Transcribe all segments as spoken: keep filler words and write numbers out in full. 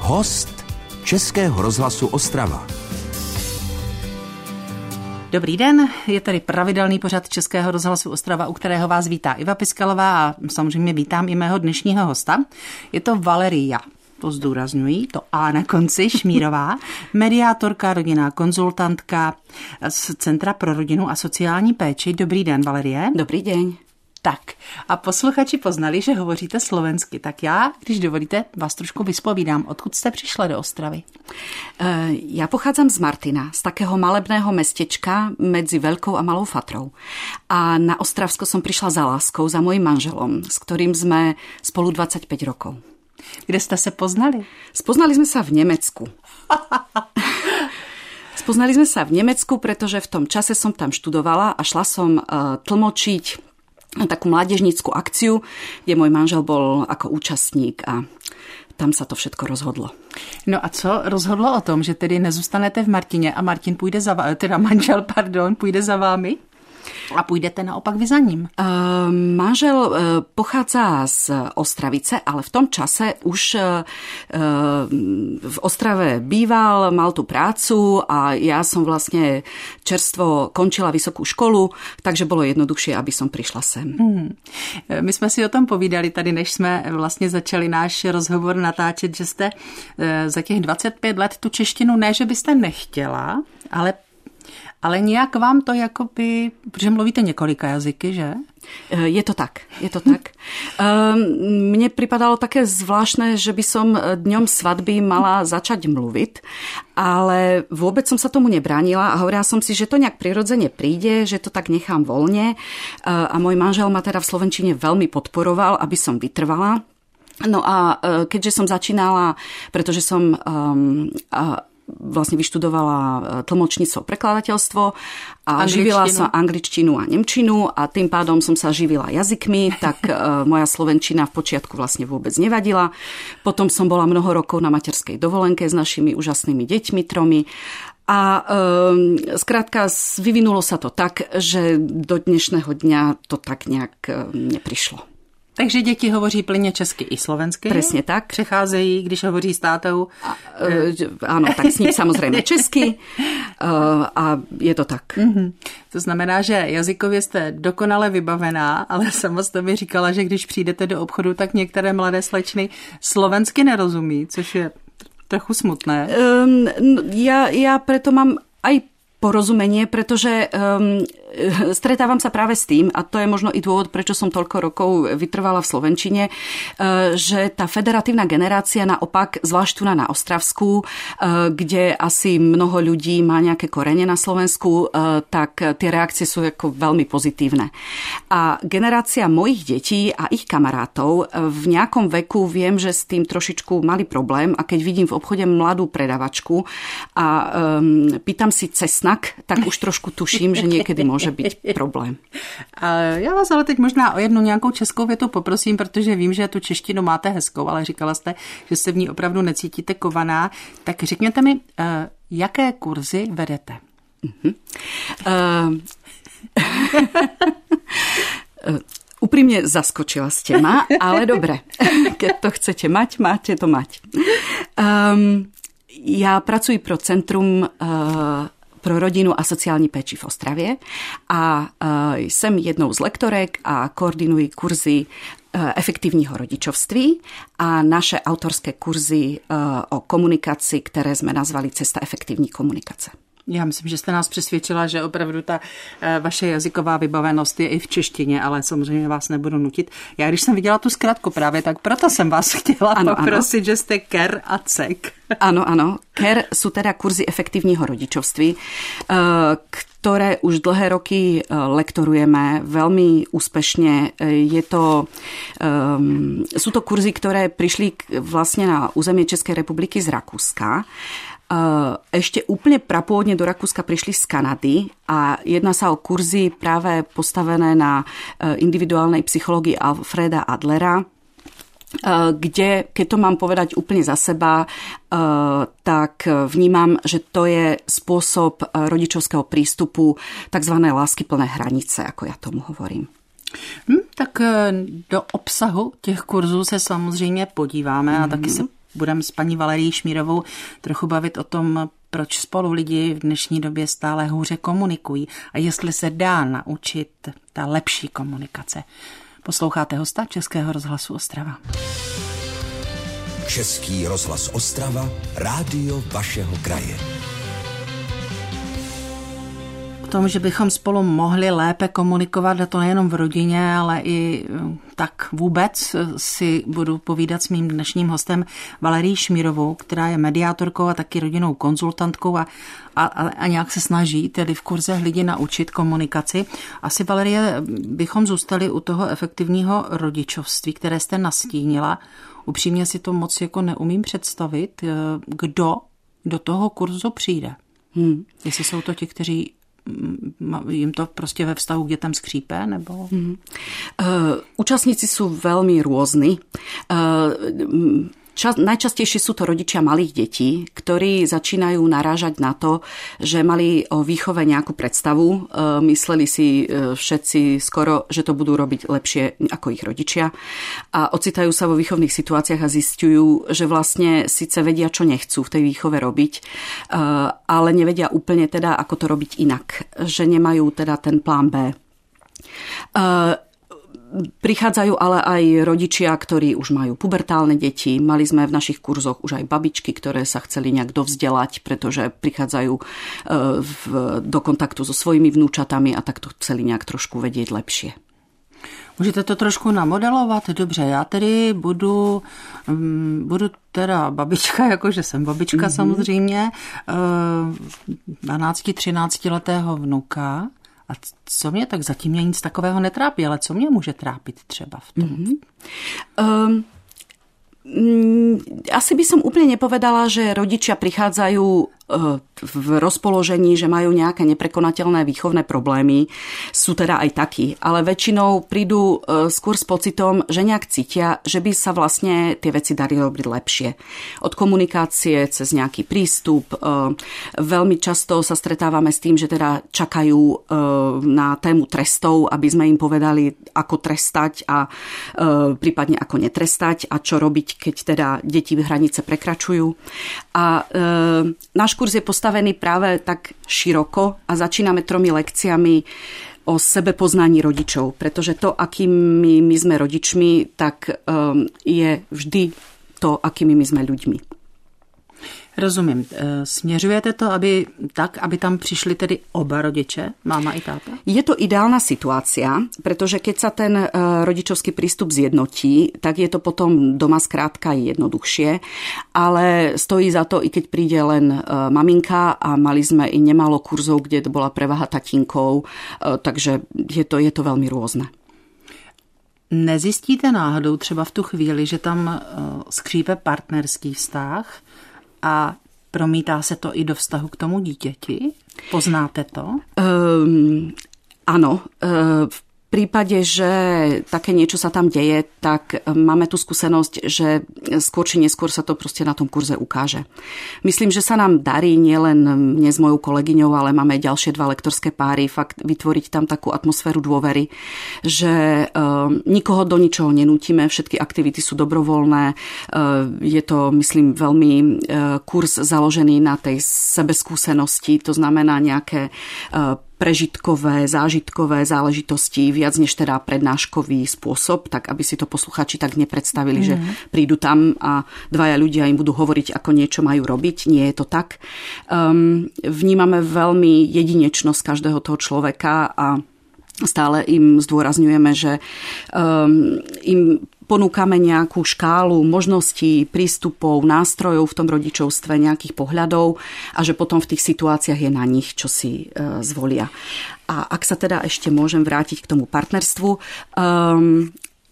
Host Českého rozhlasu Ostrava. Dobrý den, je tady pravidelný pořad Českého rozhlasu Ostrava, u kterého vás vítá Iva Piskalová a samozřejmě vítám i mého dnešního hosta. Je to Valeria, to zdůrazňuji, to A na konci, Šmírová, mediátorka, rodinná konzultantka z Centra pro rodinu a sociální péči. Dobrý den, Valerie. Dobrý den. Tak a posluchači poznali, že hovoříte slovensky, tak já, když dovolíte, vás trošku vyspovídám. Odkud jste přišla do Ostravy? Ja pochádzam z Martina, z takého malebného mestečka medzi Veľkou a Malou Fatrou. A na Ostravsko som prišla za láskou, za mojím manželom, s ktorým sme spolu dvadsaťpäť rokov. Kde ste sa poznali? Spoznali sme sa v Nemecku. Spoznali sme sa v Nemecku, pretože v tom čase som tam študovala a šla som tlmočiť takú mládežnícku akciu, kde môj manžel bol ako účastník a tam sa to všetko rozhodlo. No a co rozhodlo o tom, že tedy nezůstanete v Martině a Martin půjde za vámi, teda manžel, pardon, půjde za vámi? A půjdete naopak vy za ním? Uh, manžel uh, pochádza z Ostravice, ale v tom čase už uh, v Ostrave býval, mal tu prácu a ja som vlastne čerstvo končila vysokú školu, takže bolo jednoduchšie, aby som prišla sem. Hmm. My jsme si o tom povídali tady, než jsme vlastně začali náš rozhovor natáčet, že jste uh, za těch dvacet pět let tu češtinu ne, že byste nechtěla, ale Ale nějak vám to jakoby, protože mluvíte několika jazyky, že? Je to tak, je to tak. Mne pripadalo také zvláštne, že by som dňom svadby mala začať mluviť, ale vôbec som sa tomu nebránila a hovorila som si, že to nejak prirodzene príde, že to tak nechám voľne a môj manžel ma teda v slovenčine veľmi podporoval, aby som vytrvala. No a keďže som začínala, pretože som um, a, vlastne vyštudovala tlmočníctvo, prekladateľstvo a živila som angličtinu a nemčinu a tým pádom som sa živila jazykmi, tak uh, moja slovenčina v počiatku vlastne vôbec nevadila. Potom som bola mnoho rokov na materskej dovolenke s našimi úžasnými deťmi tromi a um, skrátka vyvinulo sa to tak, že do dnešného dňa to tak nejak uh, neprišlo. Takže děti hovoří plně česky i slovensky? Presne tak. Přecházejí, když hovoří s tátou? A, e, áno, tak s ním samozrejme česky e, a je to tak. Mm-hmm. To znamená, že jazykově jste dokonale vybavená, ale sama jste mi říkala, že když přijdete do obchodu, tak některé mladé slečny slovensky nerozumí, což je trochu smutné. Um, ja, ja preto mám aj porozumenie, pretože um, stretávam sa práve s tým, a to je možno i dôvod, prečo som toľko rokov vytrvala v slovenčine, uh, že tá federatívna generácia naopak, zvlášť tu na Ostravsku, uh, kde asi mnoho ľudí má nejaké korene na Slovensku, uh, tak tie reakcie sú ako veľmi pozitívne. A generácia mojich detí a ich kamarátov v nejakom veku viem, že s tým trošičku mali problém a keď vidím v obchode mladú predavačku a um, pýtam si cesna, tak už trošku tuším, že niekedy môže byť problém. Já vás ale teď možná o jednu nějakou českou větu poprosím, protože vím, že tu češtinu máte hezkou, ale říkala jste, že se v ní opravdu necítíte kovaná. Tak řekněte mi, jaké kurzy vedete? Uh-huh. Uh... Úprimne zaskočila ste ma, ale dobre. Keď to chcete mať, máte to mať. Um, ja pracuji pro Centrum uh, pro rodinu a sociální péči v Ostravě a uh, jsem jednou z lektorek a koordinuji kurzy uh, efektivního rodičovství a naše autorské kurzy uh, o komunikaci, které jsme nazvali Cesta efektivní komunikace. Já myslím, že jste nás přesvědčila, že opravdu ta vaše jazyková vybavenost je i v češtině, ale samozřejmě vás nebudu nutit. Já když jsem viděla tu zkratku právě, tak proto jsem vás chtěla ano, poprosit, ano. Že jste K E R a C E K. Áno, áno. K E R sú teda kurzy efektívneho rodičovství, ktoré už dlhé roky lektorujeme veľmi úspešne. Je to, um, sú to kurzy, ktoré prišli vlastne na územie Českej republiky z Rakúska. Ešte úplne prapôvodne do Rakúska prišli z Kanady a jedná sa o kurzy práve postavené na individuálnej psychológii Alfreda Adlera, kde, keď to mám povedať úplne za seba, tak vnímam, že to je spôsob rodičovského prístupu, takzvané láskyplné hranice, ako ja tomu hovorím. Hmm, tak do obsahu těch kurzů se samozřejmě podíváme mm-hmm. a taky se budeme s paní Valerií Šmírovou trochu bavit o tom, proč spolu lidi v dnešní době stále hůře komunikují a jestli se dá naučit ta lepší komunikace. Posloucháte hosta Českého rozhlasu Ostrava. Český rozhlas Ostrava, rádio vašeho kraje. O tom, že bychom spolu mohli lépe komunikovat, a to nejenom v rodině, ale i tak vůbec, si budu povídat s mým dnešním hostem Valerií Šmírovou, která je mediátorkou a taky rodinnou konzultantkou a, a, a nějak se snaží tedy v kurzech lidi naučit komunikaci. Asi, Valerie, bychom zůstali u toho efektivního rodičovství, které jste nastínila. Upřímně si to moc jako neumím představit, kdo do toho kurzu přijde. Hmm. Jestli jsou to ti, kteří jim to prostě ve vztahu k dětem skřípe, nebo? Hmm. Uh, účastníci sú veľmi rôzni. Uh, Čas, najčastejšie sú to rodičia malých detí, ktorí začínajú narážať na to, že mali o výchove nejakú predstavu. E, mysleli si e, všetci skoro, že to budú robiť lepšie ako ich rodičia. A ocitajú sa vo výchovných situáciách a zistujú, že vlastne síce vedia, čo nechcú v tej výchove robiť, e, ale nevedia úplne teda, ako to robiť inak. Že nemajú teda ten plán B. E, Prichádzajú ale aj rodičia, ktorí už majú pubertálne deti. Mali sme v našich kurzoch už aj babičky, ktoré sa chceli nejak dovzdelať, pretože prichádzajú v, do kontaktu so svojimi vnúčatami a tak to chceli nejak trošku vedieť lepšie. Můžete to trošku namodelovat? Dobře, já tedy budu, budu teda babička, jakože jsem babička mm-hmm. samozřejmě, dvanácti třinácti letého vnuka. A co mě tak zatím mě nic takového netrápí, ale co mě může trápit třeba v tom? Mm-hmm. Um, asi by som úplne nepovedala, že rodičia prichádzajú v rozpoložení, že majú nejaké neprekonateľné výchovné problémy. Sú teda aj takí, ale väčšinou prídu skôr s pocitom, že nejak cítia, že by sa vlastne tie veci dali robiť lepšie. Od komunikácie cez nejaký prístup. Veľmi často sa stretávame s tým, že teda čakajú na tému trestov, aby sme im povedali, ako trestať a prípadne ako netrestať a čo robiť, keď teda deti hranice prekračujú. A náš kurz je postavený práve tak široko a začíname tromi lekciami o sebepoznaní rodičov, pretože to, akými my sme rodičmi, tak um, je vždy to, akými my sme ľuďmi. Rozumím. Směřujete to, aby tak, aby tam přišli tedy oba rodiče, máma i táta? Je to ideálna situácia, pretože keď sa ten rodičovský prístup zjednotí, tak je to potom doma skrátka jednoduchšie, ale stojí za to, i keď príde len maminka a mali sme i nemálo kurzov, kde bola prevaha tatínkov, takže je to, je to veľmi rôzne. Nezjistíte náhodou třeba v tu chvíli, že tam skřípe partnerský vztah a promítá se to i do vztahu k tomu dítěti? Poznáte to? Um, áno. Uh, v prípade, že také niečo sa tam deje, tak máme tú skúsenosť, že skôr či neskôr sa to proste na tom kurze ukáže. Myslím, že sa nám darí nielen mne s mojou kolegyňou, ale máme aj ďalšie dva lektorské páry, fakt vytvoriť tam takú atmosféru dôvery, že uh, nikoho do ničoho nenútime, všetky aktivity sú dobrovoľné. Uh, je to, myslím, veľmi uh, kurz založený na tej sebeskúsenosti, to znamená nejaké uh, prežitkové, zážitkové záležitosti, viac než teda prednáškový spôsob, tak aby si to posluchači tak nepredstavili, mm. že prídu tam a dvaja ľudia im budú hovoriť, ako niečo majú robiť. Nie je to tak. Um, vnímame veľmi jedinečnosť každého toho človeka a stále im zdôrazňujeme, že um, im ponúkame nejakú škálu možností, prístupov, nástrojov v tom rodičovstve, nejakých pohľadov a že potom v tých situáciách je na nich, čo si e, zvolia. A ak sa teda ešte môžem vrátiť k tomu partnerstvu, um,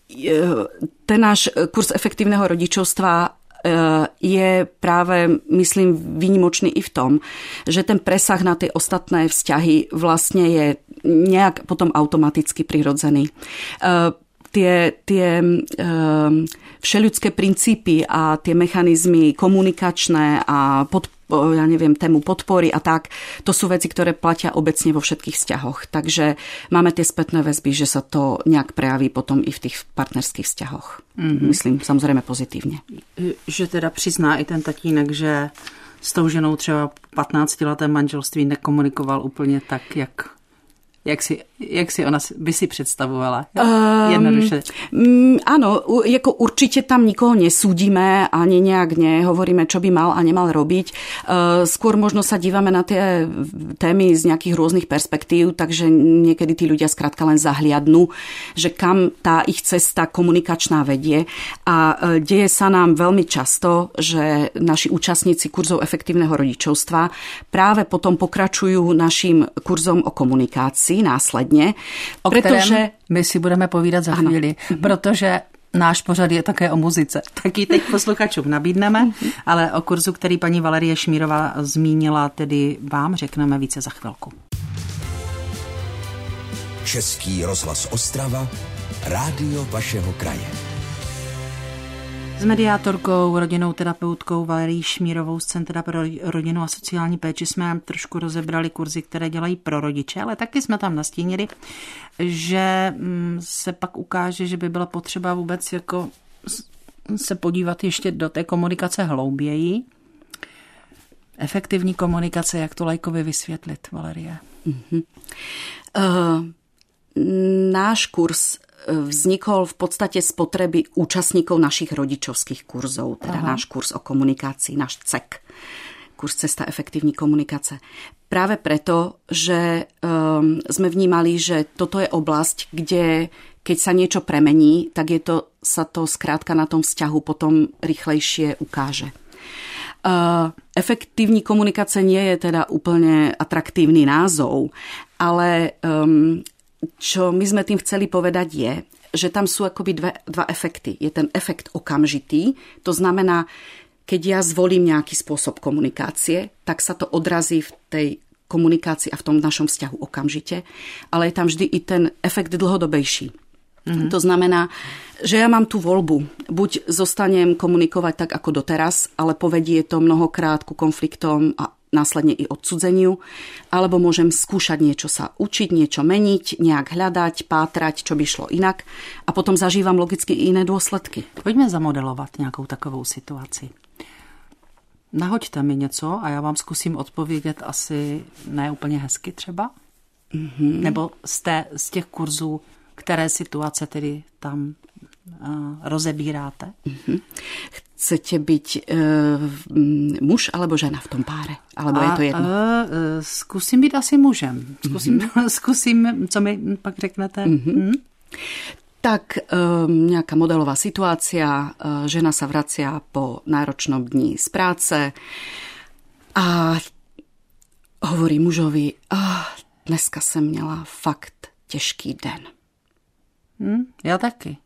ten náš kurz efektívneho rodičovstva je práve, myslím, výnimočný i v tom, že ten presah na tie ostatné vzťahy vlastne je nejak potom automaticky prirodzený. Tie, tie um, všeľudské princípy a tie mechanizmy komunikačné a pod, ja neviem, tému podpory a tak, to sú veci, ktoré platia obecne vo všetkých vzťahoch. Takže máme tie spätné väzby, že sa to nejak prejaví potom i v tých partnerských vzťahoch. Mm-hmm. Myslím, samozrejme pozitívne. Že teda přizná i ten tatínek, že s tou ženou třeba patnáctileté manželství nekomunikoval úplně tak, jak... Jak si, jak si ona by si predstavovala? Jednoduše. Um, áno, ako určite tam nikoho nesúdime, ani nejak nehovoríme, čo by mal a nemal robiť. Uh, skôr možno sa dívame na tie témy z nejakých rôznych perspektív, takže niekedy tí ľudia skrátka len zahliadnú, že kam tá ich cesta komunikačná vedie. A uh, deje sa nám veľmi často, že naši účastníci kurzov efektívneho rodičovstva práve potom pokračujú našim kurzom o komunikácii následne. O pretože my si budeme povídat za ano. chvíli, protože náš pořad je také o muzice. Taky teď posluchačům nabídneme, ale o kurzu, který paní Valerie Šmírová zmínila, tedy vám řekneme více za chvilku. Český rozhlas Ostrava, rádio vašeho kraje. S mediátorkou, rodinnou terapeutkou Valerií Šmírovou z Centra pro rodinu a sociální péči jsme trošku rozebrali kurzy, které dělají pro rodiče, ale taky jsme tam nastínili, že se pak ukáže, že by bylo potřeba vůbec jako se podívat ještě do té komunikace hlouběji. Efektivní komunikace, jak to lajkovi vysvětlit, Valerie? Mm-hmm. Uh, náš kurz vznikol v podstate z potreby účastníkov našich rodičovských kurzov, teda Aha. náš kurz o komunikácii, náš C E K, kurz Cesta efektívnej komunikace. Práve preto, že um, sme vnímali, že toto je oblasť, kde keď sa niečo premení, tak je to, sa to skrátka na tom vzťahu potom rýchlejšie ukáže. Uh, efektívna komunikácia nie je teda úplne atraktívny názov, ale um, čo my sme tým chceli povedať je, že tam sú akoby dve, dva efekty. Je ten efekt okamžitý, to znamená, keď ja zvolím nejaký spôsob komunikácie, tak sa to odrazí v tej komunikácii a v tom našom vzťahu okamžite, ale je tam vždy i ten efekt dlhodobejší. Mm-hmm. To znamená, že ja mám tú voľbu. Buď zostanem komunikovať tak ako doteraz, ale povedie to mnohokrát ku konfliktom a následne i odcudzeniu, alebo môžem skúšať niečo sa učiť, niečo meniť, nejak hľadať, pátrať, čo by šlo inak a potom zažívam logicky i iné dôsledky. Pojďme zamodelovat nějakou takovou situaci. Nahoďte mi něco a já vám zkusím odpovědět asi ne úplně hezky třeba. Mm-hmm. Nebo z, té, z těch kurzů, které situace tedy tam uh, rozebíráte. Mm-hmm. Chcete byť e, muž alebo žena v tom páre? Alebo a, je to jedno? E, zkusím být asi mužem. Zkusím, mm-hmm. zkusím, co mi pak řeknete. Mm-hmm. Mm. Tak e, nejaká modelová situácia. E, žena sa vracia po náročnom dni z práce a hovorí mužovi, oh, dneska jsem měla fakt těžký den. Mm, já taky.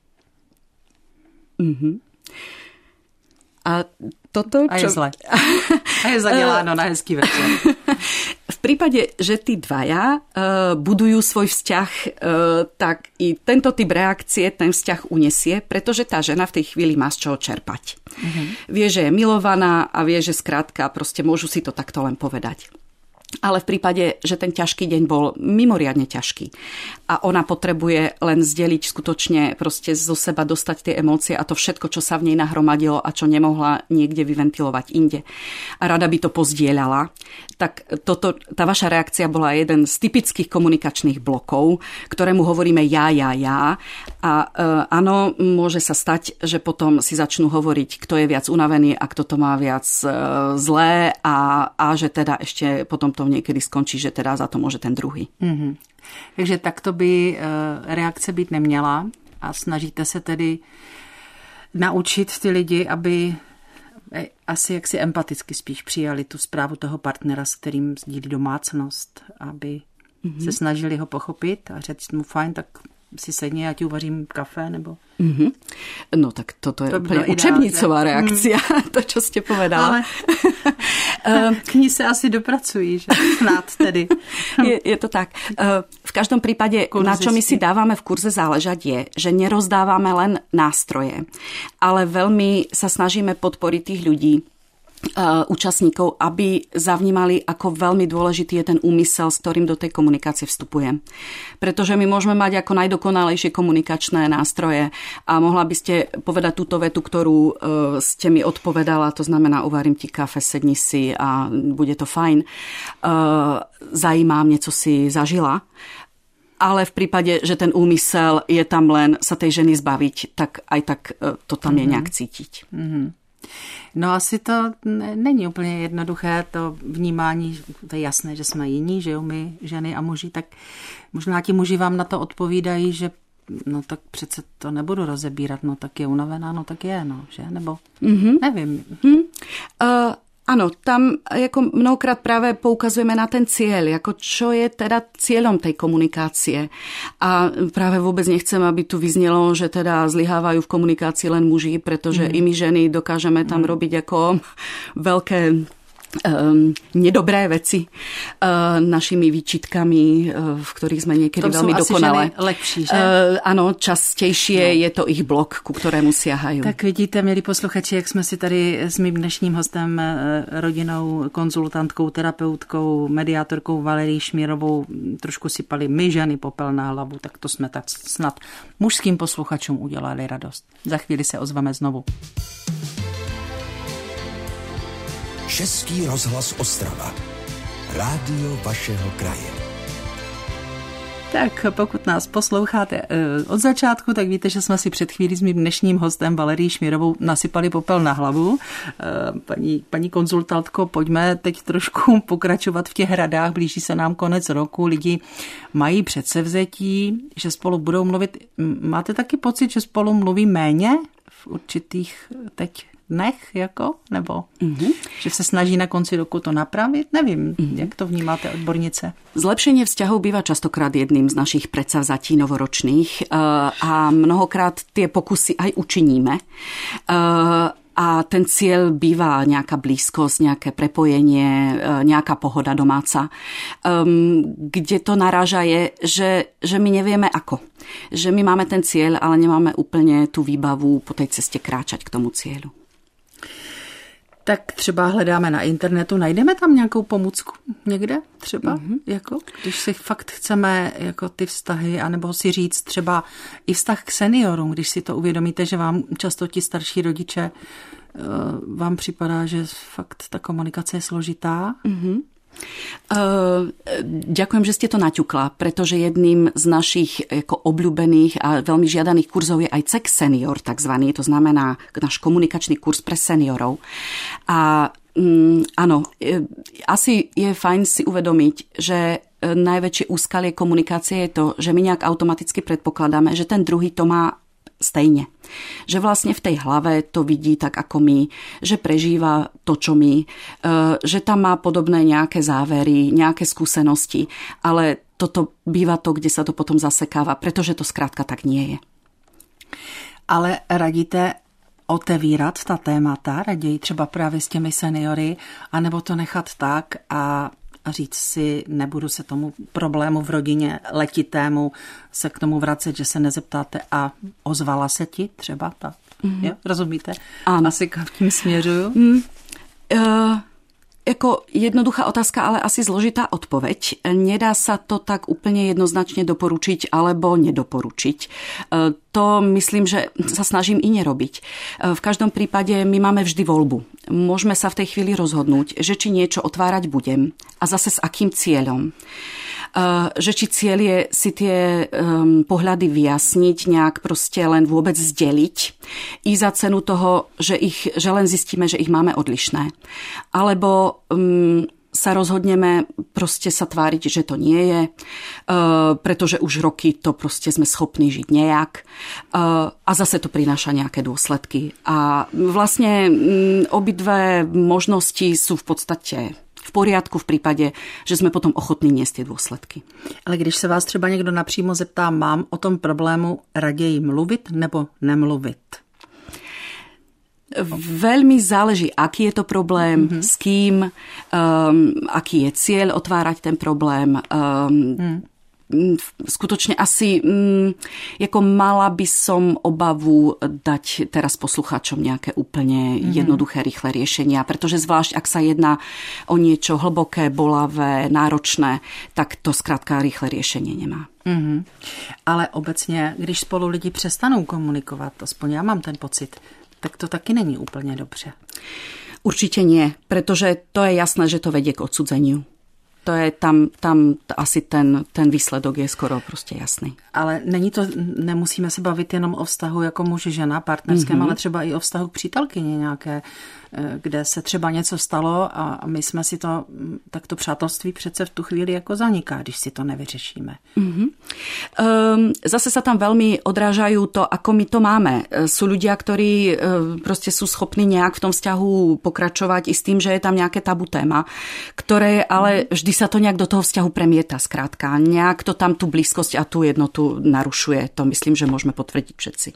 Mhm. A toto, čo... A je zle. A je zadeláno na hezký večer. V prípade, že tí dvaja uh, budujú svoj vzťah, uh, tak i tento typ reakcie ten vzťah unesie, pretože tá žena v tej chvíli má z čoho čerpať. Uh-huh. Vie, že je milovaná a vie, že skrátka proste môžu si to takto len povedať. Ale v prípade, že ten ťažký deň bol mimoriadne ťažký a ona potrebuje len zdeliť skutočne proste zo seba dostať tie emócie a to všetko, čo sa v nej nahromadilo a čo nemohla niekde vyventilovať inde a rada by to pozdieľala, tak toto, tá vaša reakcia bola jeden z typických komunikačných blokov, ktorému hovoríme ja, ja, ja a e, áno, môže sa stať, že potom si začnú hovoriť, kto je viac unavený a kto to má viac e, zlé a, a že teda ešte potom to niekedy skončí, že teda za to môže ten druhý. Mm-hmm. Takže takto by reakce být neměla a snažíte se tedy naučit ty lidi, aby asi jaksi empaticky spíš přijali tu zprávu toho partnera, s kterým sdílí domácnost, aby mm-hmm. se snažili ho pochopit a říct mu fajn, tak si sedni, já ti uvařím kafe, nebo... Mm-hmm. No tak toto je to úplne učebnicová reakcia, mm. to, čo ste povedala. Ale k ní se asi dopracují, že? Snad tedy. je, je to tak. V každom prípade, Kurzisti. Na čo my si dávame v kurze záležať je, že nerozdávame len nástroje, ale veľmi sa snažíme podporiť tých ľudí, účastníkov, aby zavnímali, ako veľmi dôležitý je ten úmysel, s ktorým do tej komunikácie vstupuje. Pretože my môžeme mať ako najdokonalejšie komunikačné nástroje a mohla by ste povedať túto vetu, ktorú ste mi odpovedala, to znamená uvarím ti kafe, sedni si a bude to fajn. Zajímá mne, co si zažila. Ale v prípade, že ten úmysel je tam len sa tej ženy zbaviť, tak aj tak to tam mm-hmm. je nejak cítiť. Mm-hmm. No asi to není úplně jednoduché, to vnímání, to je jasné, že jsme jiní, že jo, my ženy a muži, tak možná ti muži vám na to odpovídají, že no tak přece to nebudu rozebírat, no tak je unavená, no tak je, no, že, nebo mm-hmm. nevím. Mm-hmm. Uh... Áno, tam ako mnohokrát práve poukazujeme na ten cieľ, ako čo je teda cieľom tej komunikácie. A práve vôbec nechcem, aby tu vyznelo, že teda zlyhávajú v komunikácii len muži, pretože mm. i my ženy dokážeme tam mm. robiť ako veľké Um, nedobré veci uh, našimi výčitkami, uh, v ktorých sme niekedy veľmi dokonalé. Lepší, že? Uh, áno, častejšie no. je to ich blok, ku ktorému siahajú. Tak vidíte, milí posluchači, jak jsme si tady s mým dnešním hostem, rodinou, konzultantkou, terapeutkou, mediátorkou Valerií Šmírovou trošku sypali my ženy popel na hlavu, tak to jsme tak snad mužským posluchačům udělali radost. Za chvíli se ozveme znovu. Český rozhlas Ostrava. Rádio vašeho kraje. Tak pokud nás posloucháte od začátku, tak víte, že jsme si před chvílí s mým dnešním hostem Valerií Šmírovou nasypali popel na hlavu. Paní, paní konzultantko, pojďme teď trošku pokračovat v těch hradách. Blíží se nám konec roku, lidi mají předsevzetí, že spolu budou mluvit. Máte taky pocit, že spolu mluví méně v určitých teď dnech, jako? Nebo mm-hmm. že se snaží na konci roku to napravit? Nevím, mm-hmm. jak to vnímáte, odbornice? Zlepšenie vzťahov býva častokrát jedným z našich predsavzatí novoročných a mnohokrát tie pokusy aj učiníme. A ten cieľ býva nejaká blízkosť, nejaké prepojenie, nejaká pohoda domáca. Kde to naráža je, že, že my nevieme ako. Že my máme ten cieľ, ale nemáme úplne tú výbavu po tej ceste kráčať k tomu cieľu. Tak třeba hledáme na internetu, najdeme tam nějakou pomůcku někde třeba, mm-hmm. jako, když si fakt chceme jako ty vztahy, anebo si říct třeba i vztah k seniorům, když si to uvědomíte, že vám často ti starší rodiče vám připadá, že fakt ta komunikace je složitá. Mm-hmm. Uh, ďakujem, že ste to naťukla, pretože jedným z našich ako obľúbených a veľmi žiadaných kurzov je aj C E K Senior, takzvaný, to znamená náš komunikačný kurz pre seniorov. A um, áno, asi je fajn si uvedomiť, že najväčšie úskalie komunikácie je to, že my nejak automaticky predpokladáme, že ten druhý to má stejne. Že vlastne v tej hlave to vidí tak ako my, že prežíva to, čo my, že tam má podobné nejaké závery, nejaké skúsenosti, ale toto býva to, kde sa to potom zasekáva, pretože to skrátka tak nie je. Ale radíte otevírat ta témata, raději třeba právě s těmi seniory, anebo to nechat tak a říct si, nebudu se tomu problému v rodině letitému se k tomu vracet, že se nezeptáte a ozvala se ti třeba ta, mm-hmm. jo, rozumíte? Áno. Asi k tím směřuju. Mm, uh, ako jednoduchá otázka, ale asi zložitá odpoveď. Nedá sa to tak úplne jednoznačne doporučiť alebo nedoporučiť. Uh, to myslím, že sa snažím i nerobiť. Uh, v každom prípade my máme vždy voľbu. Môžeme sa v tej chvíli rozhodnúť, že či niečo otvárať budem a zase s akým cieľom. Uh, že či cieľ je si tie um, pohľady vyjasniť, nejak proste len vôbec zdeliť i za cenu toho, že, ich, že len zistíme, že ich máme odlišné. Alebo um, sa rozhodneme proste sa tváriť, že to nie je, uh, pretože už roky to proste sme schopní žiť nejak uh, a zase to prináša nejaké dôsledky. A vlastne um, obidve možnosti sú v podstate v poriadku v prípade, že sme potom ochotní niesť tie dôsledky. Ale když se vás třeba někdo napřímo zeptá, mám o tom problému raději mluvit nebo nemluvit? Veľmi záleží, aký je to problém, mm-hmm. s kým, um, aký je cieľ otvárať ten problém. Um, mm. Skutočne asi um, ako mala by som obavu dať teraz poslucháčom nejaké úplne mm-hmm. jednoduché, rýchle riešenia, pretože zvlášť, ak sa jedná o niečo hlboké, bolavé, náročné, tak to skrátka rýchle riešenie nemá. Mm-hmm. Ale obecně, když spolu lidi přestanou komunikovat, aspoň já mám ten pocit, tak to taky není úplně dobře. Určite nie, pretože to je jasné, že to vedie k odsudzeniu. To je tam, tam asi ten, ten výsledok je skoro prostě jasný. Ale není to, nemusíme se bavit jenom o vztahu jako muž-žena partnerském, mm-hmm. ale třeba i o vztahu k přítelkyni nějaké, kde se třeba něco stalo a my jsme si to, tak to přátelství přece v tu chvíli jako zaniká, když si to nevyřešíme. Mm-hmm. Um, zase sa tam veľmi odrážajú to, ako my to máme. Sú ľudia, ktorí um, proste sú schopní nejak v tom vzťahu pokračovať i s tým, že je tam nejaké tabu téma, ktoré ale vždy sa to nejak do toho vzťahu premieta skrátka. Nejak to tam tú blízkosť a tú jednotu narušuje. To myslím, že môžeme potvrdiť všetci.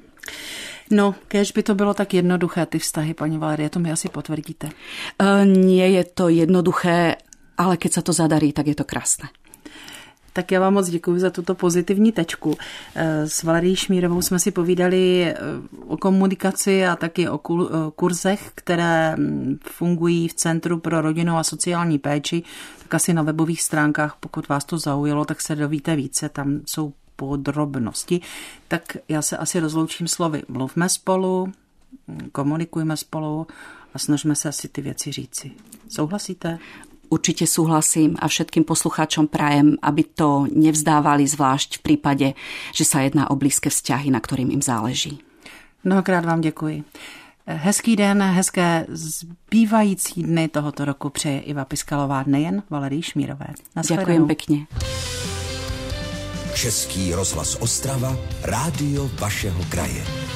No, kež by to bylo tak jednoduché, ty vztahy, paní Valerie, to mi asi potvrdíte. Uh, nie je to jednoduché, ale keď sa to zadarí, tak je to krásne. Tak já vám moc děkuji za tuto pozitivní tečku. S Valerií Šmírovou jsme si povídali o komunikaci a taky o kurzech, které fungují v Centru pro rodinnou a sociální péči. Tak asi na webových stránkách, pokud vás to zaujalo, tak se dovíte více, tam jsou podrobnosti. Tak já se asi rozloučím slovy. Mluvme spolu, komunikujme spolu a snažme se asi ty věci říci. Souhlasíte? Určite súhlasím a všetkým poslucháčom prajem, aby to nevzdávali, zvlášť v prípade, že sa jedná o blízke vzťahy, na ktorým im záleží. Mnohokrát vám děkuji. Hezký den, hezké zbývající dny tohoto roku přeje Iva Piskalová, nejen Valerii Šmírové. Ďakujem pekne. Český rozhlas Ostrava, rádio vašeho kraje.